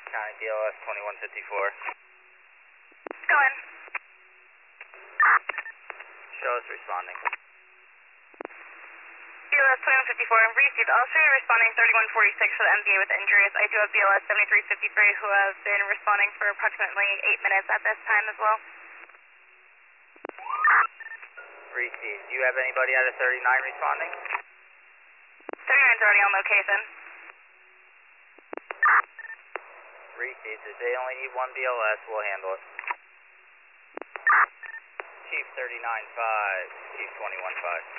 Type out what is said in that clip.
County BLS 2154. Go in. Show us responding. BLS 2154, received. I'll show you responding 3146 for the MVA with injuries. I do have BLS 7353 who have been responding for approximately 8 minutes at this time as well. Received. Do you have anybody out of 39 responding? 39's already on location. Received. If they only need one BLS, we'll handle it. Chief 39-5, Chief 21-5.